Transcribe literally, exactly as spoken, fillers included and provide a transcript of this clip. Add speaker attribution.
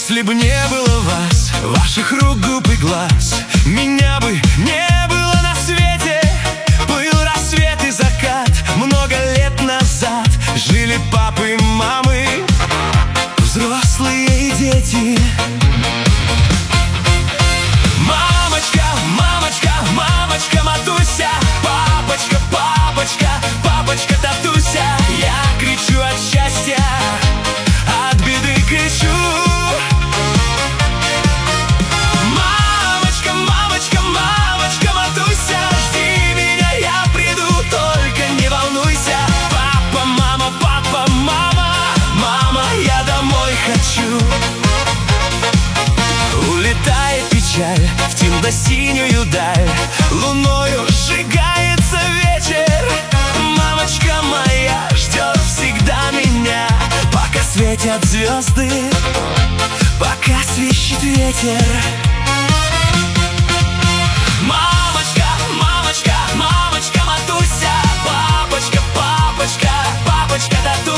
Speaker 1: Если бы не было вас, ваших рук, губ и глаз, меня бы не было на свете. Был рассвет и закат много лет назад. Жили папы и мамы, взрослые и дети. Мамочка, мамочка, мамочка Матуся, папочка, папочка, папочка Татуся. Я кричу от счастья, от беды кричу. Мамочка, мамочка, мамочка Матуся, жди меня, я приду, только не волнуйся. Папа, мама, папа, мама, мама, я домой хочу. Улетает печаль в темно-синюю даль, луною сжигается вечер. Мамочка моя ждет всегда меня, пока светят звезды, пока свищет ветер. Мамочка, мамочка, мамочка Матуся, папочка, папочка, папочка Татуся.